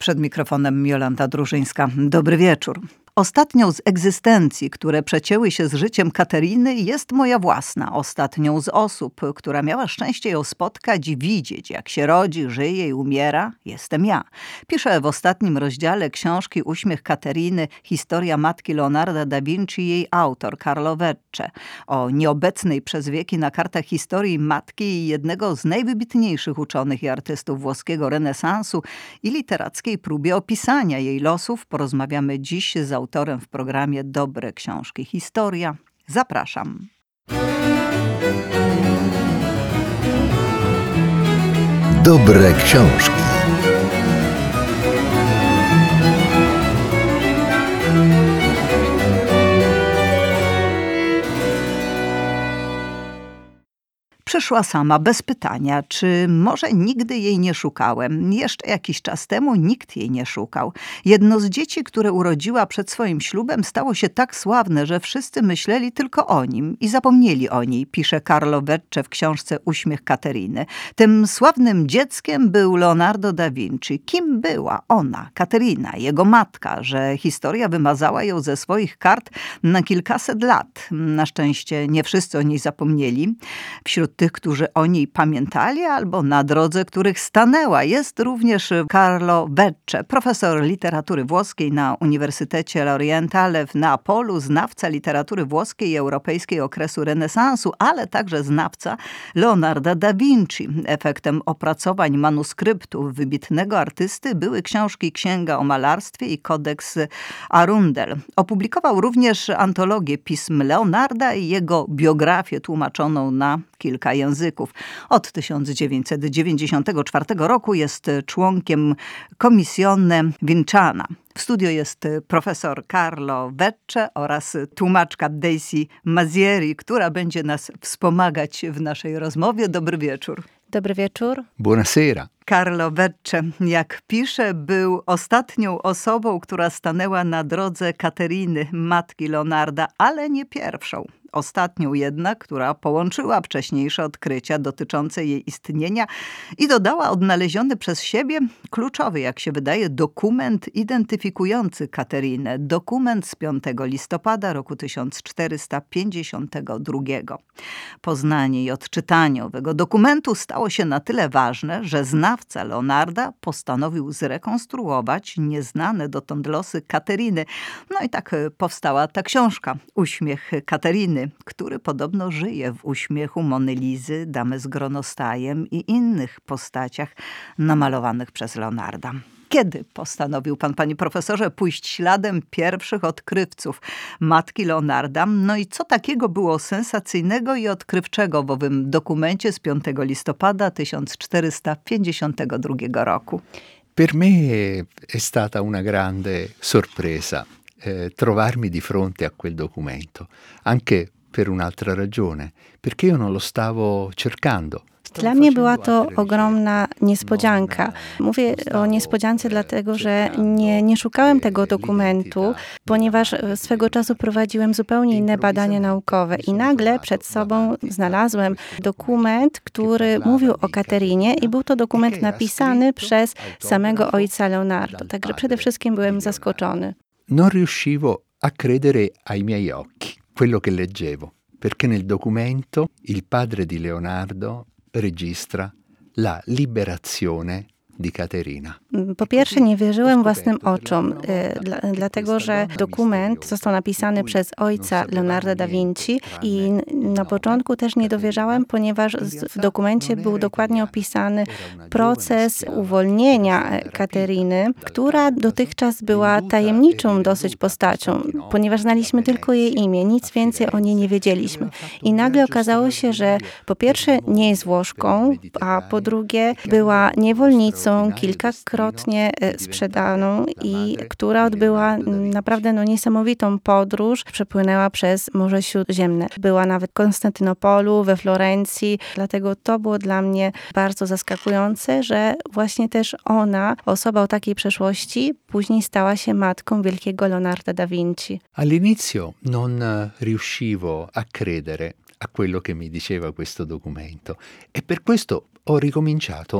Przed mikrofonem Jolanta Drużyńska. Dobry wieczór. Ostatnią z egzystencji, które przecięły się z życiem Kateryny, jest moja własna. Ostatnią z osób, która miała szczęście ją spotkać i widzieć, jak się rodzi, żyje i umiera, jestem ja. Piszę w ostatnim rozdziale książki Uśmiech Kateryny, historia matki Leonarda da Vinci i jej autor, Carlo Vecce. O nieobecnej przez wieki na kartach historii matki i jednego z najwybitniejszych uczonych i artystów włoskiego renesansu i literackiej próbie opisania jej losów porozmawiamy dziś z autorem w programie Dobre Książki Historia. Zapraszam. Dobre książki. Przyszła sama, bez pytania, czy może nigdy jej nie szukałem. Jeszcze jakiś czas temu nikt jej nie szukał. Jedno z dzieci, które urodziła przed swoim ślubem, stało się tak sławne, że wszyscy myśleli tylko o nim i zapomnieli o niej, pisze Carlo Vecce w książce Uśmiech Kateryny. Tym sławnym dzieckiem był Leonardo da Vinci. Kim była ona, Kateryna, jego matka, że historia wymazała ją ze swoich kart na kilkaset lat. Na szczęście nie wszyscy o niej zapomnieli. Wśród tych, którzy o niej pamiętali albo na drodze, których stanęła, jest również Carlo Vecce, profesor literatury włoskiej na Uniwersytecie L'Orientale w Neapolu, znawca literatury włoskiej i europejskiej okresu renesansu, ale także znawca Leonarda da Vinci. Efektem opracowań manuskryptów wybitnego artysty były książki Księga o malarstwie i Kodeks Arundel. Opublikował również antologię pism Leonarda i jego biografię tłumaczoną na kilka języków. Od 1994 roku jest członkiem Commissione Vinciana. W studio jest profesor Carlo Vecce oraz tłumaczka Daisy Mazzieri, która będzie nas wspomagać w naszej rozmowie. Dobry wieczór. Dobry wieczór. Buonasera. Carlo Vecce, jak pisze, był ostatnią osobą, która stanęła na drodze Kateryny, matki Leonarda, ale nie pierwszą. Ostatnią jednak, która połączyła wcześniejsze odkrycia dotyczące jej istnienia i dodała odnaleziony przez siebie kluczowy, jak się wydaje, dokument identyfikujący Katerynę. Dokument z 5 listopada roku 1452. Poznanie i odczytanie owego dokumentu stało się na tyle ważne, że znawca Leonarda postanowił zrekonstruować nieznane dotąd losy Kateryny. No i tak powstała ta książka Uśmiech Kateryny, który podobno żyje w uśmiechu Mony Lizy, damy z gronostajem i innych postaciach namalowanych przez Leonarda. Kiedy postanowił pan, panie profesorze, pójść śladem pierwszych odkrywców matki Leonarda? No i co takiego było sensacyjnego i odkrywczego w owym dokumencie z 5 listopada 1452 roku? Per me è stata una grande sorpresa trovarmi di fronte a quel documento, anche per un'altra ragione, perché io non lo stavo cercando. Dla mnie była to ogromna niespodzianka. Mówię o niespodziance dlatego, że nie szukałem tego dokumentu, ponieważ swego czasu prowadziłem zupełnie inne badania naukowe i nagle przed sobą znalazłem dokument, który mówił o Katerynie i był to dokument napisany przez samego ojca Leonardo. Także przede wszystkim byłem zaskoczony. Non riuscivo a credere ai miei occhi, quello che leggevo, perché nel documento il padre di Leonardo registra la liberazione di Caterina. Po pierwsze, nie wierzyłem własnym oczom, dlatego że dokument został napisany przez ojca Leonarda da Vinci i na początku też nie dowierzałem, ponieważ w dokumencie był dokładnie opisany proces uwolnienia Kateryny, która dotychczas była tajemniczą dosyć postacią, ponieważ znaliśmy tylko jej imię, nic więcej o niej nie wiedzieliśmy. I nagle okazało się, że po pierwsze nie jest Włoszką, a po drugie była niewolnicą, kilkakrotnie sprzedaną i która odbyła naprawdę niesamowitą podróż. Przepłynęła przez Morze Śródziemne. Była nawet w Konstantynopolu, we Florencji. Dlatego to było dla mnie bardzo zaskakujące, że właśnie też ona, osoba o takiej przeszłości, później stała się matką wielkiego Leonarda da Vinci. All'inizio non riuscivo a credere a quello che mi diceva questo documento e per questo ho ricominciato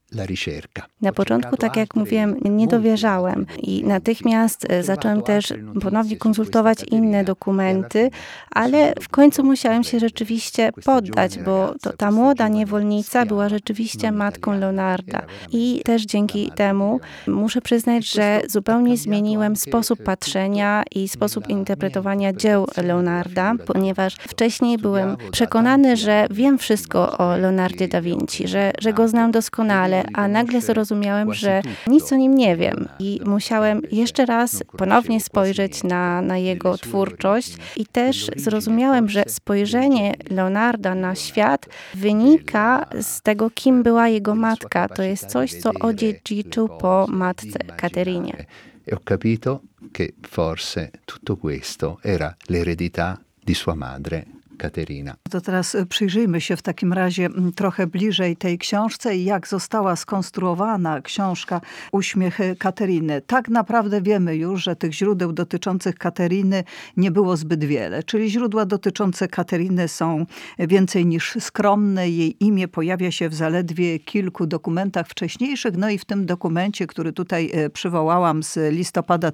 la ricerca. Na początku, tak jak mówiłem, nie dowierzałem i natychmiast zacząłem też ponownie konsultować inne dokumenty, ale w końcu musiałem się rzeczywiście poddać, bo ta młoda niewolnica była rzeczywiście matką Leonarda. I też dzięki temu muszę przyznać, że zupełnie zmieniłem sposób patrzenia i sposób interpretowania dzieł Leonarda, ponieważ wcześniej byłem przekonany, że wiem wszystko o Leonardzie da Vinci, że go znam doskonale, a nagle zrozumiałem, że nic o nim nie wiem i musiałem jeszcze raz ponownie spojrzeć na jego twórczość i też zrozumiałem, że spojrzenie Leonarda na świat wynika z tego, kim była jego matka. To jest coś, co odziedziczył po matce Katerynie. E ho capito che forse tutto questo era l'eredità di sua madre Caterina. To teraz przyjrzyjmy się w takim razie trochę bliżej tej książce i jak została skonstruowana książka Uśmiech Kateryny. Tak naprawdę wiemy już, że tych źródeł dotyczących Kateryny nie było zbyt wiele. Czyli źródła dotyczące Kateryny są więcej niż skromne. Jej imię pojawia się w zaledwie kilku dokumentach wcześniejszych. No i w tym dokumencie, który tutaj przywołałam z listopada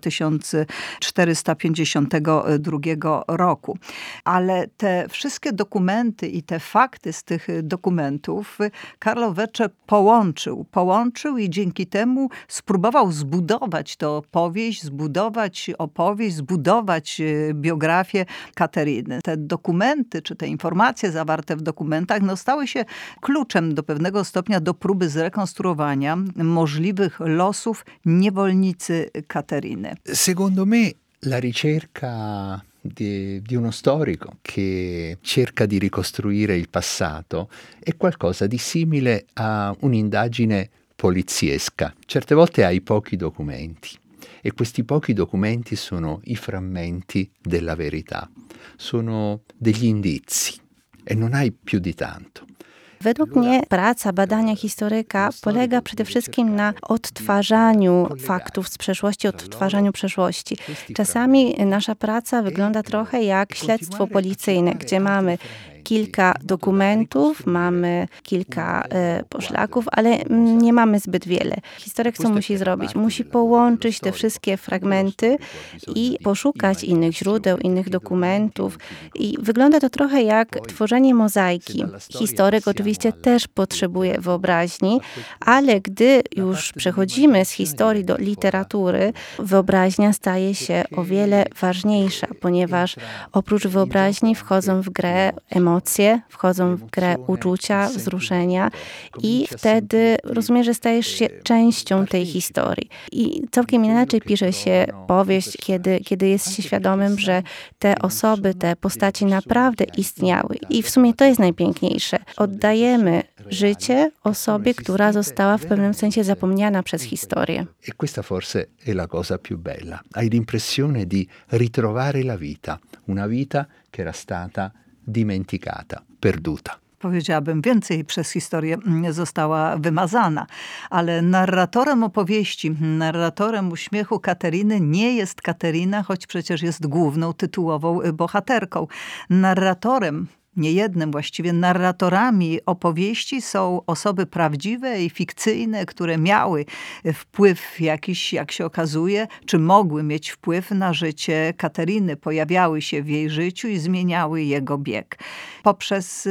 1452 roku. Ale te wszystkie dokumenty i te fakty z tych dokumentów Carlo Vecchi połączył i dzięki temu spróbował zbudować tę opowieść, zbudować biografię Kateryny. Te dokumenty, czy te informacje zawarte w dokumentach stały się kluczem do pewnego stopnia do próby zrekonstruowania możliwych losów niewolnicy Kateryny. Secondo me la ricerca di uno storico che cerca di ricostruire il passato è qualcosa di simile a un'indagine poliziesca. Certe volte hai pochi documenti e questi pochi documenti sono i frammenti della verità, sono degli indizi e non hai più di tanto. Według mnie praca badania historyka polega przede wszystkim na odtwarzaniu faktów z przeszłości, odtwarzaniu przeszłości. Czasami nasza praca wygląda trochę jak śledztwo policyjne, gdzie mamy kilka dokumentów, mamy kilka poszlaków, ale nie mamy zbyt wiele. Historyk co musi zrobić? Musi połączyć te wszystkie fragmenty i poszukać innych źródeł, innych dokumentów. I wygląda to trochę jak tworzenie mozaiki. Historyk oczywiście też potrzebuje wyobraźni, ale gdy już przechodzimy z historii do literatury, wyobraźnia staje się o wiele ważniejsza, ponieważ oprócz wyobraźni wchodzą w grę emocje, wchodzą w grę uczucia, wzruszenia i wtedy rozumiesz, że stajesz się częścią tej historii. I całkiem inaczej pisze się powieść, kiedy jest się świadomym, że te osoby, te postaci naprawdę istniały. I w sumie to jest najpiękniejsze. Oddajemy życie osobie, która została w pewnym sensie zapomniana przez historię. E questa forse è la cosa più bella. Hai l'impressione di ritrovare la vita, una vita che era stata dimenticata, perduta. Powiedziałabym więcej, przez historię została wymazana. Ale narratorem opowieści, narratorem Uśmiechu Kateryny nie jest Kateryna, choć przecież jest główną tytułową bohaterką. Narratorem, nie jednym właściwie, narratorami opowieści są osoby prawdziwe i fikcyjne, które miały wpływ jakiś, jak się okazuje, czy mogły mieć wpływ na życie Kateryny. Pojawiały się w jej życiu i zmieniały jego bieg. Poprzez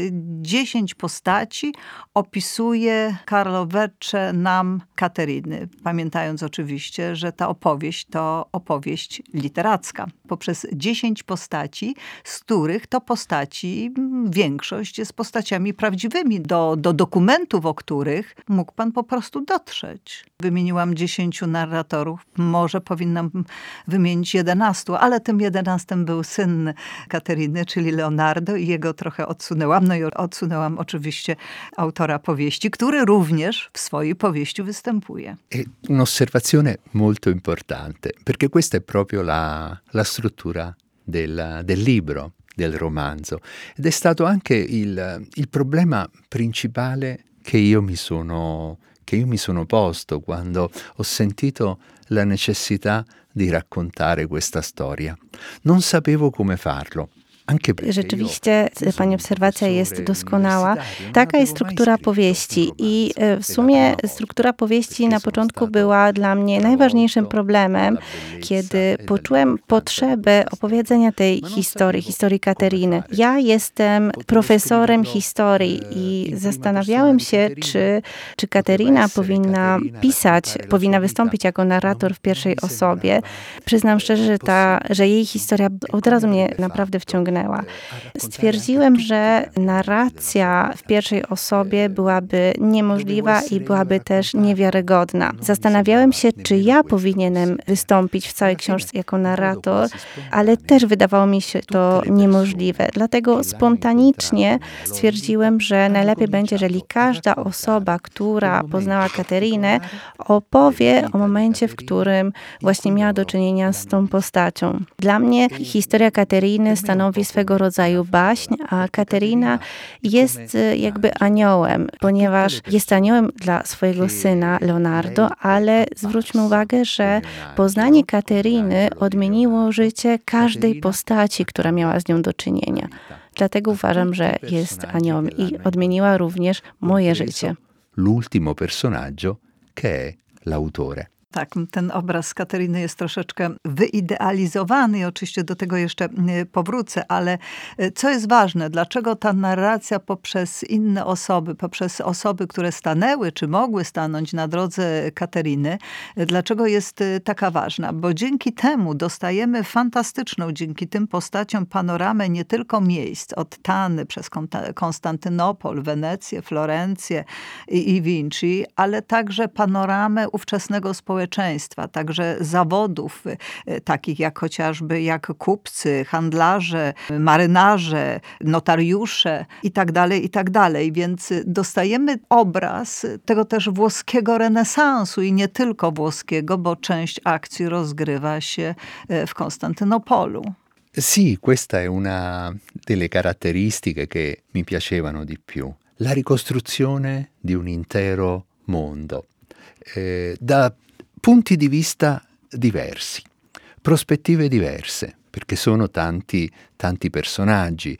10 postaci opisuje Carlo Vecchi nam Kateryny. Pamiętając oczywiście, że ta opowieść to opowieść literacka. Poprzez 10 postaci, z których to postaci większość jest postaciami prawdziwymi, do dokumentów, o których mógł pan po prostu dotrzeć. Wymieniłam 10 narratorów, może powinnam wymienić 11, ale tym 11 był syn Kateryny, czyli Leonardo i jego trochę odsunęłam. No i odsunęłam oczywiście autora powieści, który również w swojej powieści występuje. È un'osservazione molto importante, perché questa è proprio la struttura del libro, del romanzo. Ed è stato anche il problema principale che io mi sono posto quando ho sentito la necessità di raccontare questa storia. Non sapevo come farlo. Rzeczywiście pani obserwacja jest doskonała. Taka jest struktura powieści i w sumie struktura powieści na początku była dla mnie najważniejszym problemem, kiedy poczułem potrzebę opowiedzenia tej historii Kateryny. Ja jestem profesorem historii i zastanawiałem się, czy Kateryna powinna wystąpić jako narrator w pierwszej osobie. Przyznam szczerze, że jej historia od razu mnie naprawdę wciągnęła. Stwierdziłem, że narracja w pierwszej osobie byłaby niemożliwa i byłaby też niewiarygodna. Zastanawiałem się, czy ja powinienem wystąpić w całej książce jako narrator, ale też wydawało mi się to niemożliwe. Dlatego spontanicznie stwierdziłem, że najlepiej będzie, jeżeli każda osoba, która poznała Katerynę, opowie o momencie, w którym właśnie miała do czynienia z tą postacią. Dla mnie historia Kateryny stanowi swego rodzaju baśń, a Kateryna jest jakby aniołem, ponieważ jest aniołem dla swojego syna Leonardo, ale zwróćmy uwagę, że poznanie Kateryny odmieniło życie każdej postaci, która miała z nią do czynienia. Dlatego uważam, że jest aniołem i odmieniła również moje życie. L'ultimo personaggio che è l'autore. Tak, ten obraz Kateryny jest troszeczkę wyidealizowany i oczywiście do tego jeszcze powrócę, ale co jest ważne, dlaczego ta narracja poprzez inne osoby, poprzez osoby, które stanęły czy mogły stanąć na drodze Kateryny, dlaczego jest taka ważna? Bo dzięki temu dostajemy fantastyczną, dzięki tym postaciom panoramę nie tylko miejsc, od Tany przez Konstantynopol, Wenecję, Florencję i Vinci, ale także panoramę ówczesnego społeczeństwa, także zawodów, takich jak chociażby kupcy, handlarze, marynarze, notariusze i tak dalej. Więc dostajemy obraz tego też włoskiego renesansu i nie tylko włoskiego, bo część akcji rozgrywa się w Konstantynopolu. Sì, questa è una delle caratteristiche che mi piacevano di più. La ricostruzione di un intero mondo. Da punti di vista diversi, prospettive diverse, perché sono tanti personaggi,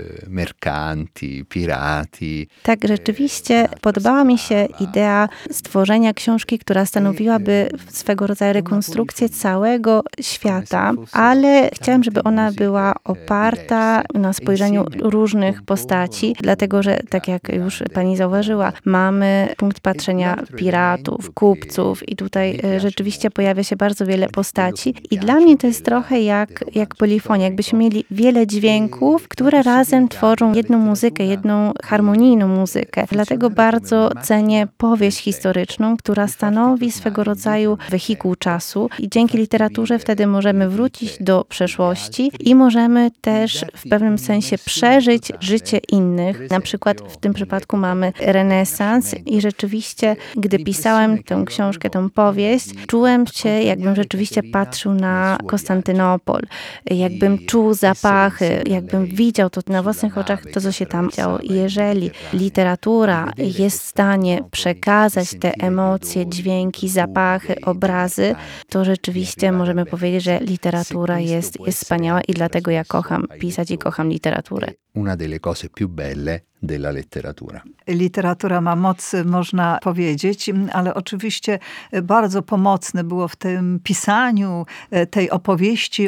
mercanti, pirati. Tak, rzeczywiście podobała mi się idea stworzenia książki, która stanowiłaby swego rodzaju rekonstrukcję całego świata, ale chciałem, żeby ona była oparta na spojrzeniu różnych postaci, dlatego że, tak jak już pani zauważyła, mamy punkt patrzenia piratów, kupców i tutaj rzeczywiście pojawia się bardzo wiele postaci i dla mnie to jest trochę jak polifonia, jakbyśmy mieli wiele dźwięków, które razem tworzą jedną muzykę, jedną harmonijną muzykę. Dlatego bardzo cenię powieść historyczną, która stanowi swego rodzaju wehikuł czasu i dzięki literaturze wtedy możemy wrócić do przeszłości i możemy też w pewnym sensie przeżyć życie innych. Na przykład w tym przypadku mamy renesans i rzeczywiście, gdy pisałem tę książkę, tę powieść, czułem się, jakbym rzeczywiście patrzył na Konstantynopol, jakbym czuł zapachy, jakbym widział to na własnych oczach, to co się tam działo. I jeżeli literatura jest w stanie przekazać te emocje, dźwięki, zapachy, obrazy, to rzeczywiście możemy powiedzieć, że literatura jest wspaniała i dlatego ja kocham pisać i kocham literaturę. Una delle cose più belle della letteratura. Literatura ma moc, można powiedzieć, ale oczywiście bardzo pomocne było w tym pisaniu tej opowieści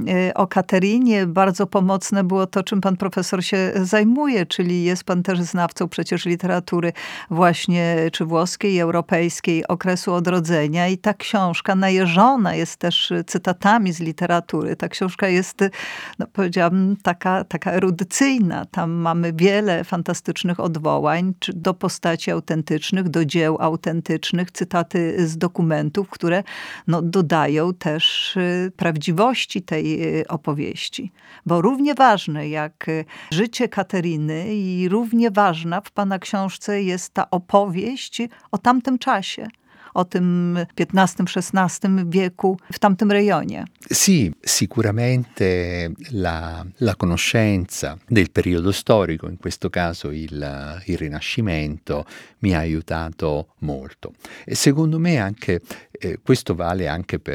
o Katerynie. Bardzo pomocne było to, czym pan profesor się zajmuje, czyli jest pan też znawcą przecież literatury właśnie czy włoskiej, europejskiej, okresu odrodzenia i ta książka najeżona jest też cytatami z literatury. Ta książka jest, no powiedziałabym, taka erudycyjna. Tam mamy wiele fantastycznych odwołań do postaci autentycznych, do dzieł autentycznych, cytaty z dokumentów, które dodają też prawdziwości tej opowieści. Bo równie ważne jak życie Kateryny i równie ważna w pana książce jest ta opowieść o tamtym czasie. O tym XV-XVI wieku w tamtym rejonie. Sì, sicuramente la conoscenza del periodo storico, in questo caso il Rinascimento, mi ha aiutato molto. E secondo me anche questo vale anche per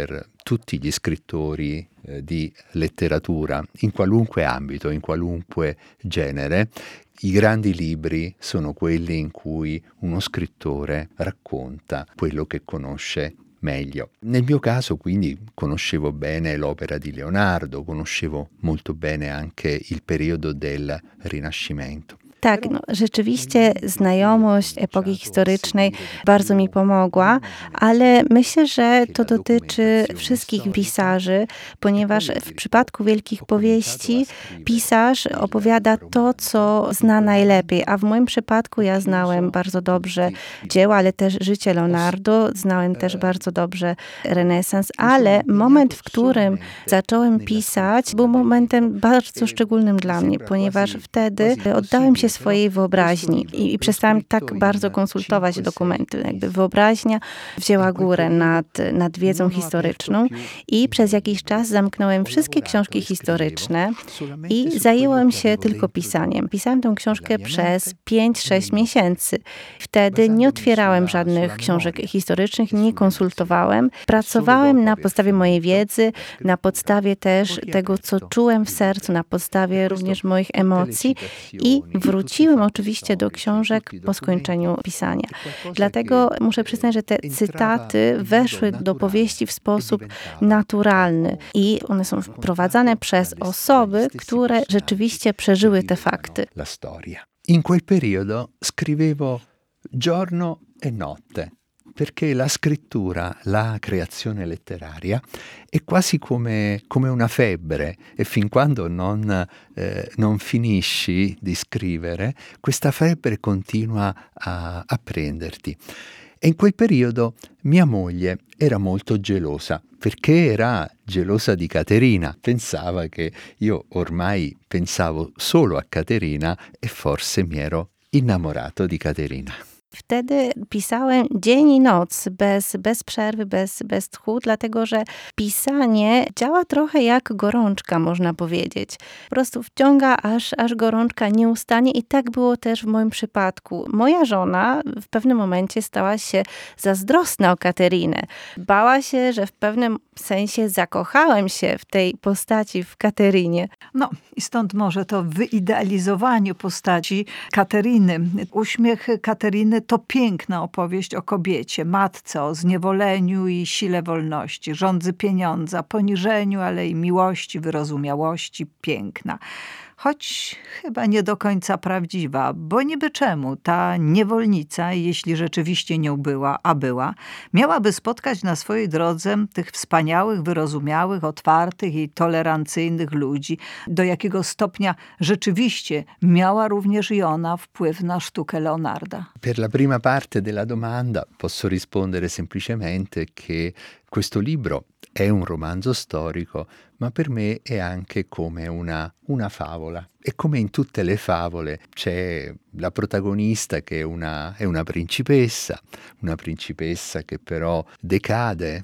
tutti gli scrittori di letteratura, in qualunque ambito, in qualunque genere, i grandi libri sono quelli in cui uno scrittore racconta quello che conosce meglio. Nel mio caso, quindi, conoscevo bene l'opera di Leonardo, conoscevo molto bene anche il periodo del Rinascimento. Tak, no, rzeczywiście znajomość epoki historycznej bardzo mi pomogła, ale myślę, że to dotyczy wszystkich pisarzy, ponieważ w przypadku wielkich powieści pisarz opowiada to, co zna najlepiej, a w moim przypadku ja znałem bardzo dobrze dzieła, ale też życie Leonardo, znałem też bardzo dobrze renesans, ale moment, w którym zacząłem pisać, był momentem bardzo szczególnym dla mnie, ponieważ wtedy oddałem się swojej wyobraźni i przestałam tak bardzo konsultować dokumenty. Jakby wyobraźnia wzięła górę nad wiedzą historyczną i przez jakiś czas zamknąłem wszystkie książki historyczne i zajęłam się tylko pisaniem. Pisałam tę książkę przez 5-6 miesięcy. Wtedy nie otwierałem żadnych książek historycznych, nie konsultowałem. Pracowałem na podstawie mojej wiedzy, na podstawie też tego, co czułem w sercu, na podstawie również moich emocji i wróciłem oczywiście do książek po skończeniu pisania. Dlatego muszę przyznać, że te cytaty weszły do powieści w sposób naturalny i one są wprowadzane przez osoby, które rzeczywiście przeżyły te fakty. La storia. In quel periodo scrivevo giorno e notte, perché la scrittura, la creazione letteraria è quasi come una febbre e fin quando non finisci di scrivere, questa febbre continua a prenderti. E in quel periodo mia moglie era molto gelosa, perché era gelosa di Caterina. Pensava che io ormai pensavo solo a Caterina e forse mi ero innamorato di Caterina. Wtedy pisałem dzień i noc, bez przerwy, bez tchu, dlatego że pisanie działa trochę jak gorączka, można powiedzieć. Po prostu wciąga, aż gorączka nie ustanie i tak było też w moim przypadku. Moja żona w pewnym momencie stała się zazdrosna o Katerinę. Bała się, że w pewnym sensie zakochałem się w tej postaci, w Katerinie. No i stąd może to wyidealizowanie postaci Kateryny. Uśmiech Kateryny to piękna opowieść o kobiecie, matce, o zniewoleniu i sile wolności, żądzy pieniądza, poniżeniu, ale i miłości, wyrozumiałości, piękna. Choć chyba nie do końca prawdziwa, bo niby czemu ta niewolnica, jeśli rzeczywiście nią była, a była, miałaby spotkać na swojej drodze tych wspaniałych, wyrozumiałych, otwartych i tolerancyjnych ludzi, do jakiego stopnia rzeczywiście miała również i ona wpływ na sztukę Leonarda. Per la prima parte della domanda posso rispondere semplicemente che questo libro è un romanzo storico, ma per me è anche come una favola. E come in tutte le favole c'è la protagonista che è una principessa che però decade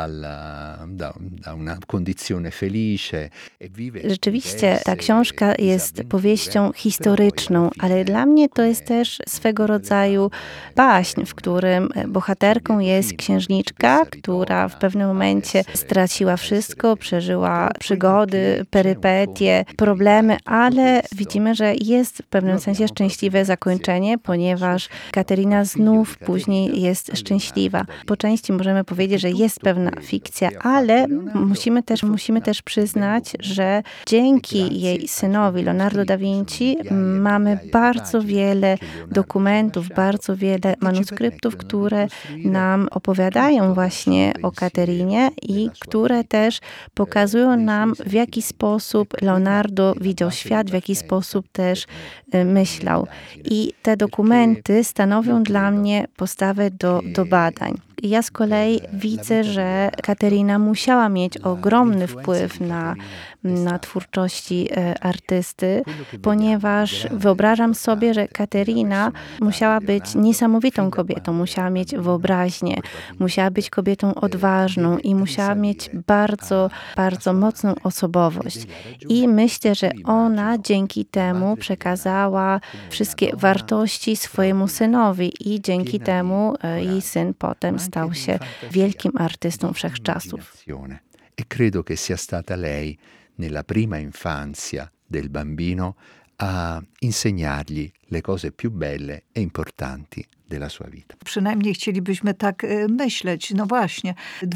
da una condizione felice e vive. Rzeczywiście ta książka jest powieścią historyczną, ale dla mnie to jest też swego rodzaju baśń, w którym bohaterką jest księżniczka, która w pewnym momencie straciła wszystko, przeżyła przygody, perypetie, problemy, ale widzimy, że jest w pewnym sensie szczęśliwe zakończenie, ponieważ Katerina znów później jest szczęśliwa. Po części możemy powiedzieć, że jest pewna fikcja, ale musimy też przyznać, że dzięki jej synowi Leonardo da Vinci mamy bardzo wiele dokumentów, bardzo wiele manuskryptów, które nam opowiadają właśnie o Katerinie i które też pokazują nam, w jaki sposób Leonardo widział świat, w jaki sposób też myślał. I te dokumenty stanowią dla mnie podstawę do badań. Ja z kolei widzę, że Katerina musiała mieć ogromny wpływ na twórczości artysty, ponieważ wyobrażam sobie, że Katerina musiała być niesamowitą kobietą, musiała mieć wyobraźnię, musiała być kobietą odważną i musiała mieć bardzo, bardzo mocną osobowość. I myślę, że ona dzięki temu przekazała wszystkie wartości swojemu synowi i dzięki temu jej syn potem stał się wielkim artystą wszechczasów. e credo che sia stata lei, nella prima infanzia del bambino, a insegnargli le cose più belle e importanti della sua vita. Przynajmniej chcielibyśmy tak myśleć. No właśnie,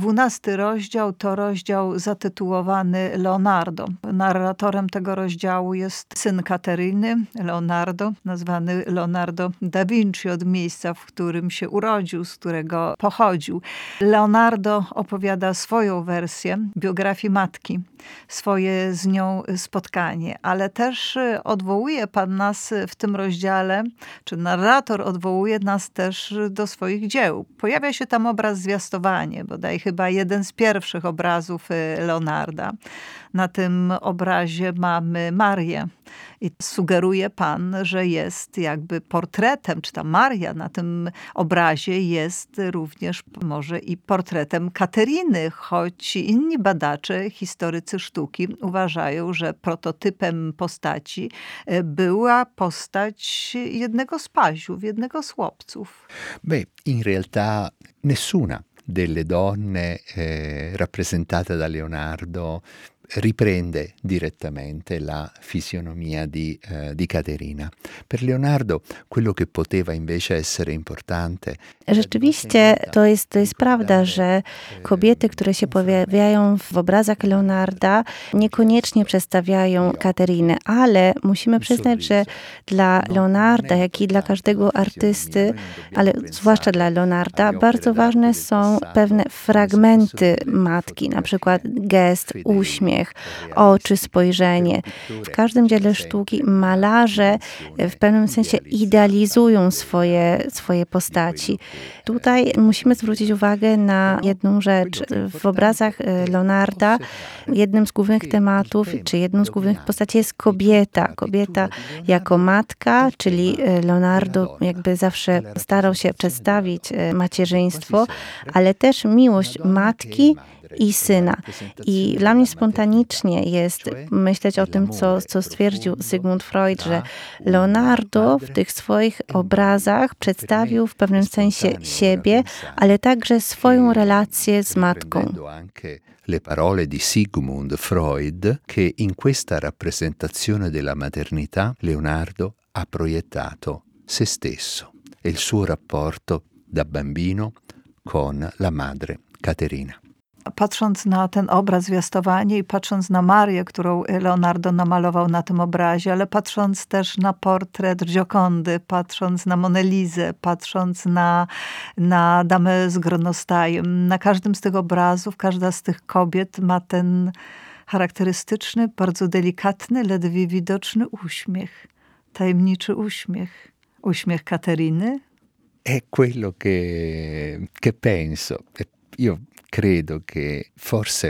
12 rozdział to rozdział zatytułowany Leonardo. Narratorem tego rozdziału jest syn Kateryny, Leonardo, nazwany Leonardo da Vinci od miejsca, w którym się urodził, z którego pochodził. Leonardo opowiada swoją wersję biografii matki, swoje z nią spotkanie, ale też odwołuje Pan nas w tym rozdziale, czy narrator odwołuje nas też do swoich dzieł. Pojawia się tam obraz Zwiastowanie, bodaj chyba jeden z pierwszych obrazów Leonarda. Na tym obrazie mamy Marię i sugeruje Pan, że jest jakby portretem, czy ta Maria na tym obrazie jest również może i portretem Kateryny, choć inni badacze, historycy sztuki uważają, że prototypem postaci była postać jednego z paziów, jednego z chłopców. Beh, in realtà nessuna delle donne rappresentate da Leonardo riprende direttamente la fisionomia di Caterina. Per Leonardo quello che poteva invece essere importante. Rzeczywiście to jest prawda, że kobiety, które się pojawiają w obrazach Leonarda, niekoniecznie przedstawiają Katerinę, ale musimy przyznać, że dla Leonarda, jak i dla każdego artysty, ale zwłaszcza dla Leonarda, bardzo ważne są pewne fragmenty matki, na przykład gest, uśmiech, oczy, spojrzenie. W każdym dziele sztuki malarze w pewnym sensie idealizują swoje postaci. Tutaj musimy zwrócić uwagę na jedną rzecz. W obrazach Leonarda jednym z głównych tematów, czy jedną z głównych postaci jest kobieta. Kobieta jako matka, czyli Leonardo jakby zawsze starał się przedstawić macierzyństwo, ale też miłość matki i syna. I dla mnie spontanicznie jest myśleć o tym, co stwierdził Sigmund Freud, że Leonardo w tych swoich obrazach przedstawił w pewnym sensie siebie, ale także swoją relację z matką. Le parole di Sigmund Freud, che in questa rappresentazione della maternità Leonardo ha proiettato se stesso e il suo rapporto da bambino con la madre Caterina. Patrząc na ten obraz Zwiastowanie i patrząc na Marię, którą Leonardo namalował na tym obrazie, ale patrząc też na portret Giocondy, patrząc na Monelizę, patrząc na Damę z Gronostajem, na każdym z tych obrazów, każda z tych kobiet ma ten charakterystyczny, bardzo delikatny, ledwie widoczny uśmiech. Tajemniczy uśmiech. Uśmiech Kateryny. È quello che penso. Io credo che forse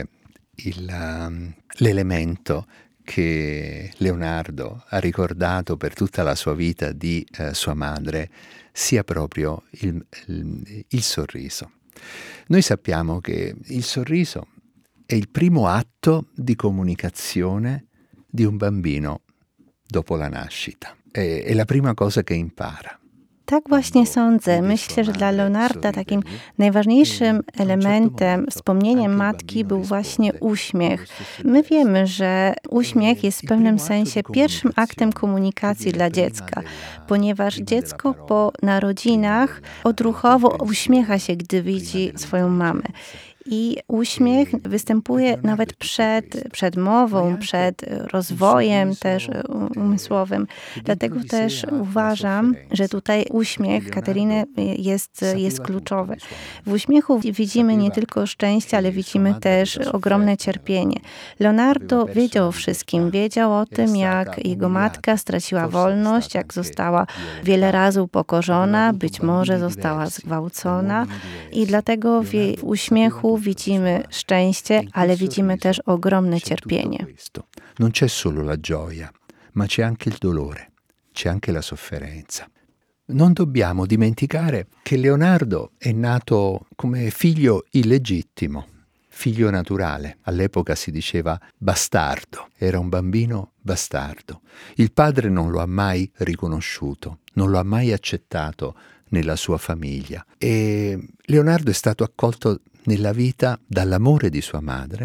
l'elemento che Leonardo ha ricordato per tutta la sua vita di sua madre sia proprio il sorriso. Noi sappiamo che il sorriso è il primo atto di comunicazione di un bambino dopo la nascita. È la prima cosa che impara. Tak właśnie sądzę. Myślę, że dla Leonarda takim najważniejszym elementem, wspomnieniem matki był właśnie uśmiech. My wiemy, że uśmiech jest w pewnym sensie pierwszym aktem komunikacji dla dziecka, ponieważ dziecko po narodzinach odruchowo uśmiecha się, gdy widzi swoją mamę. I uśmiech występuje nawet przed mową, przed rozwojem też umysłowym. Dlatego też uważam, że tutaj uśmiech Kateryny jest kluczowy. W uśmiechu widzimy nie tylko szczęście, ale widzimy też ogromne cierpienie. Leonardo wiedział o wszystkim. Wiedział o tym, jak jego matka straciła wolność, jak została wiele razy upokorzona, być może została zgwałcona. I dlatego w jej uśmiechu widzimy szczęście, ale widzimy też ogromne cierpienie. Non c'è solo la gioia, ma c'è anche il dolore, c'è anche la sofferenza. Non dobbiamo dimenticare che Leonardo è nato come figlio illegittimo, figlio naturale. All'epoca si diceva bastardo, era un bambino bastardo. Il padre non lo ha mai riconosciuto, non lo ha mai accettato nella sua famiglia. E Leonardo è stato accolto nella vita dall'amore di sua madre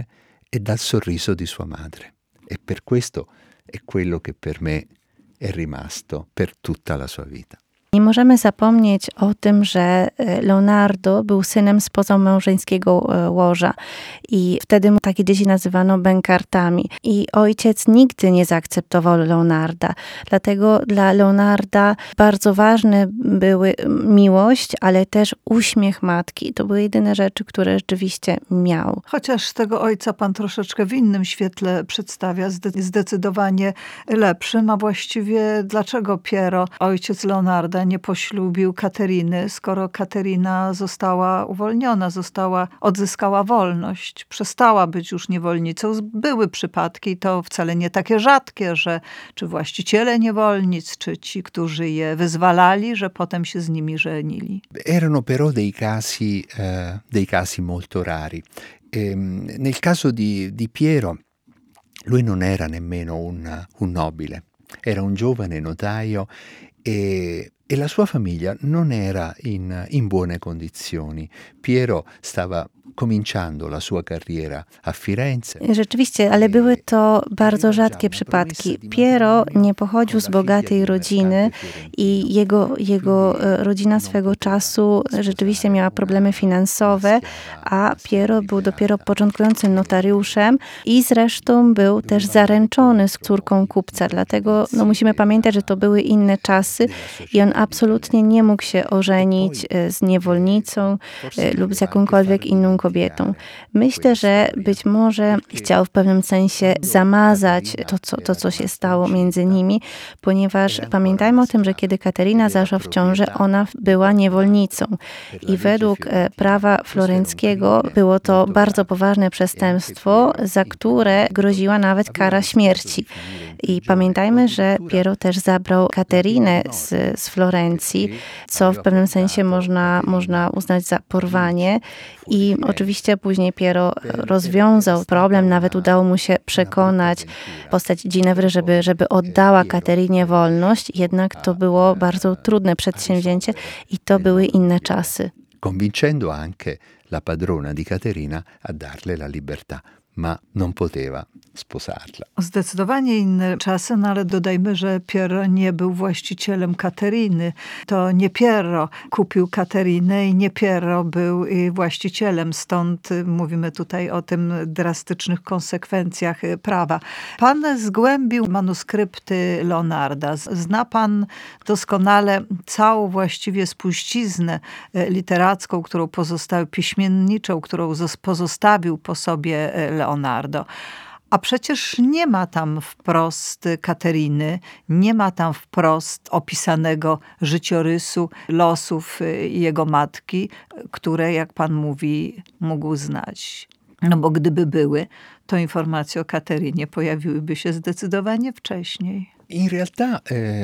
e dal sorriso di sua madre. E per questo è quello che per me è rimasto per tutta la sua vita. Nie możemy zapomnieć o tym, że Leonardo był synem spoza małżeńskiego łoża i wtedy takie dzieci nazywano bękartami. I ojciec nigdy nie zaakceptował Leonarda. Dlatego dla Leonarda bardzo ważne były miłość, ale też uśmiech matki. To były jedyne rzeczy, które rzeczywiście miał. Chociaż tego ojca pan troszeczkę w innym świetle przedstawia, zdecydowanie lepszym, a właściwie dlaczego Piero, ojciec Leonarda, nie poślubił Kateryny, skoro Kateryna została uwolniona, odzyskała wolność, przestała być już niewolnicą. Były przypadki, to wcale nie takie rzadkie, że czy właściciele niewolnic, czy ci, którzy je wyzwalali, że potem się z nimi żenili. Erano però dei casi molto rari. Nel caso di Piero, lui non era nemmeno un nobile, era un giovane notaio e la sua famiglia non era in buone condizioni. Piero stava cominciando la sua carriera a Firenze. Rzeczywiście, ale były to bardzo rzadkie przypadki. Piero nie pochodził z bogatej rodziny i jego rodzina swego czasu rzeczywiście miała problemy finansowe, a Piero był dopiero początkującym notariuszem i zresztą był też zaręczony z córką kupca. Dlatego musimy pamiętać, że to były inne czasy i on absolutnie nie mógł się ożenić z niewolnicą lub z jakąkolwiek inną kobietą. Myślę, że być może chciał w pewnym sensie zamazać to, co się stało między nimi, ponieważ pamiętajmy o tym, że kiedy Kateryna zaszła w ciążę, ona była niewolnicą. I według prawa florenckiego było to bardzo poważne przestępstwo, za które groziła nawet kara śmierci. I pamiętajmy, że Piero też zabrał Katerynę z Florencji, co w pewnym sensie można uznać za porwanie. I oczywiście później Piero rozwiązał problem, nawet udało mu się przekonać postać Ginevry, żeby oddała Katerynie wolność, jednak to było bardzo trudne przedsięwzięcie i to były inne czasy. Convincendo anche la padrona di Caterina a darle la libertà, ma non poteva sposarla. Zdecydowanie inne czasy, no ale dodajmy, że Piero nie był właścicielem Kateryny. To nie Piero kupił Katerynę i nie Piero był właścicielem. Stąd mówimy tutaj o tym drastycznych konsekwencjach prawa. Pan zgłębił manuskrypty Leonarda. Zna pan doskonale całą właściwie spuściznę literacką, którą piśmienniczą, którą pozostawił po sobie Leonardo. A przecież nie ma tam wprost Kateryny, nie ma tam wprost opisanego życiorysu, losów jego matki, które, jak pan mówi, mógł znać. No bo gdyby były, to informacje o Katerynie pojawiłyby się zdecydowanie wcześniej. In realtà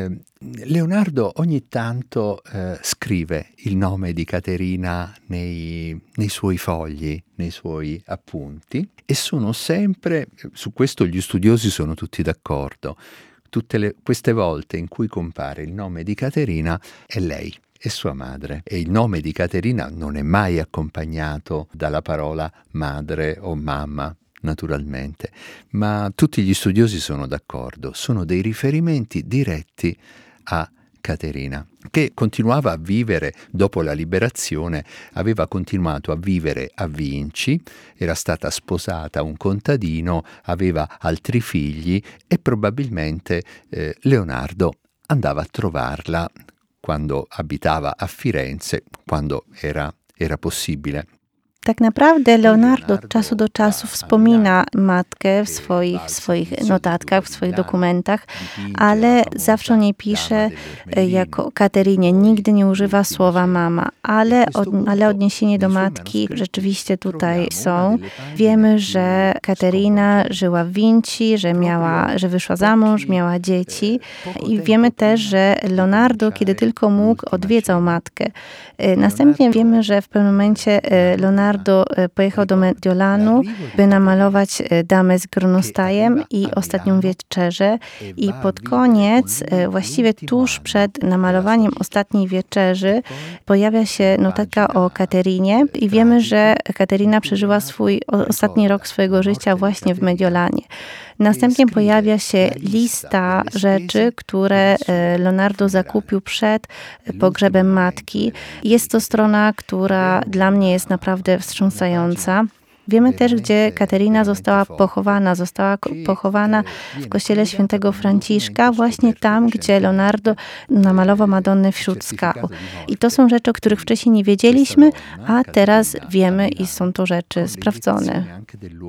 Leonardo ogni tanto scrive il nome di Caterina nei suoi fogli, nei suoi appunti, e sono sempre, su questo gli studiosi sono tutti d'accordo, queste volte in cui compare il nome di Caterina è lei. È sua madre, e il nome di Caterina non è mai accompagnato dalla parola madre o mamma, naturalmente, ma tutti gli studiosi sono d'accordo, sono dei riferimenti diretti a Caterina, che continuava a vivere dopo la liberazione, aveva continuato a vivere a Vinci, era stata sposata a un contadino, aveva altri figli e probabilmente Leonardo andava a trovarla quando abitava a Firenze, quando era possibile. Tak naprawdę Leonardo od czasu do czasu wspomina matkę w swoich notatkach, w swoich dokumentach, ale zawsze o niej pisze jako Katerynie. Nigdy nie używa słowa mama, ale odniesienie do matki rzeczywiście tutaj są. Wiemy, że Kateryna żyła w Vinci, że wyszła za mąż, miała dzieci i wiemy też, że Leonardo, kiedy tylko mógł, odwiedzał matkę. Następnie wiemy, że w pewnym momencie Leonardo Leonardo pojechał do Mediolanu, by namalować Damę z Gronostajem i Ostatnią Wieczerzę. I pod koniec, właściwie tuż przed namalowaniem Ostatniej Wieczerzy, pojawia się notatka o Katerinie i wiemy, że Katerina przeżyła swój ostatni rok swojego życia właśnie w Mediolanie. Następnie pojawia się lista rzeczy, które Leonardo zakupił przed pogrzebem matki. Jest to strona, która dla mnie jest naprawdę wstrząsająca. Wiemy też, gdzie Katerina została pochowana. Została pochowana w kościele świętego Franciszka, właśnie tam, gdzie Leonardo namalował Madonnę wśród skał. I to są rzeczy, o których wcześniej nie wiedzieliśmy, a teraz wiemy i są to rzeczy sprawdzone.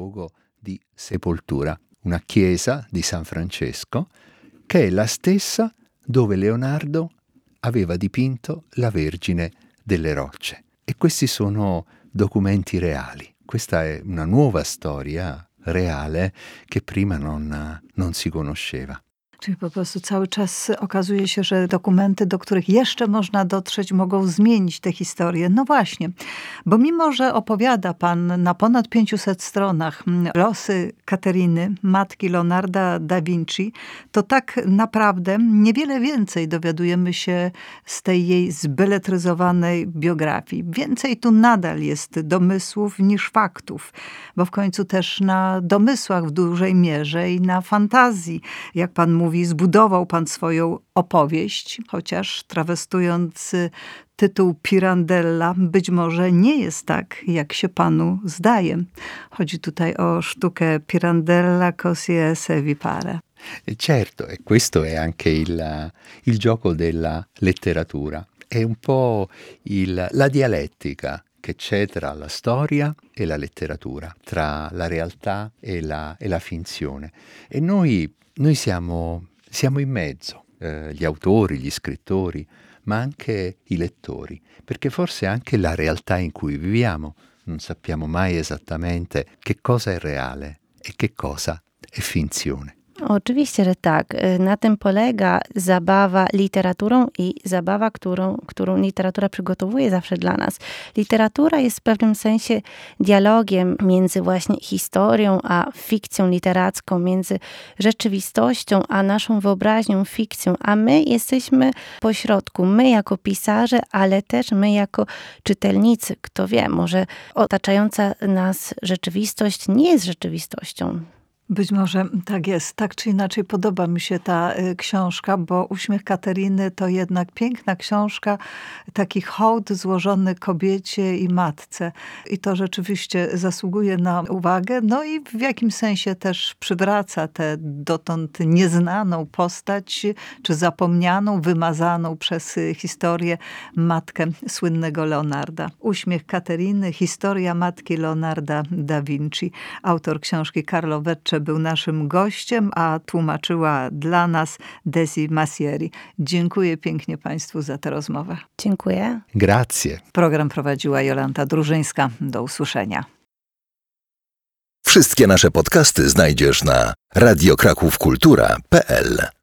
Una chiesa di San Francesco, che è la stessa dove Leonardo aveva dipinto la Vergine delle Rocce. E questi sono documenti reali. Questa è una nuova storia reale che prima non si conosceva. Czyli po prostu cały czas okazuje się, że dokumenty, do których jeszcze można dotrzeć, mogą zmienić tę historię. No właśnie, bo mimo, że opowiada pan na ponad 500 stronach losy Kateryny, matki Leonarda da Vinci, to tak naprawdę niewiele więcej dowiadujemy się z tej jej zbeletryzowanej biografii. Więcej tu nadal jest domysłów niż faktów, bo w końcu też na domysłach w dużej mierze i na fantazji, jak pan mówi, zbudował pan swoją opowieść, chociaż trawestując tytuł Pirandella, być może nie jest tak, jak się panu zdaje. Chodzi tutaj o sztukę Pirandella così se vi pare. Certo, e questo è anche il gioco della letteratura. È un po' la dialettica che c'è tra la storia e la letteratura, tra la realtà e la finzione. E noi siamo in mezzo, gli autori, gli scrittori, ma anche i lettori, perché forse anche la realtà in cui viviamo non sappiamo mai esattamente che cosa è reale e che cosa è finzione. Oczywiście, że tak. Na tym polega zabawa literaturą i zabawa, którą literatura przygotowuje zawsze dla nas. Literatura jest w pewnym sensie dialogiem między właśnie historią a fikcją literacką, między rzeczywistością a naszą wyobraźnią, fikcją, a my jesteśmy pośrodku. My jako pisarze, ale też my jako czytelnicy. Kto wie, może otaczająca nas rzeczywistość nie jest rzeczywistością. Być może tak jest. Tak czy inaczej podoba mi się ta książka, bo Uśmiech Kateryny to jednak piękna książka, taki hołd złożony kobiecie i matce. I to rzeczywiście zasługuje na uwagę. No i w jakimś sensie też przywraca tę dotąd nieznaną postać, czy zapomnianą, wymazaną przez historię matkę słynnego Leonarda. Uśmiech Kateryny, historia matki Leonarda da Vinci. Autor książki Carlo Vecce był naszym gościem, a tłumaczyła dla nas Desi Masieri. Dziękuję pięknie państwu za tę rozmowę. Dziękuję. Grazie. Program prowadziła Jolanta Drużyńska. Do usłyszenia. Wszystkie nasze podcasty znajdziesz na radiokrakówkultura.pl.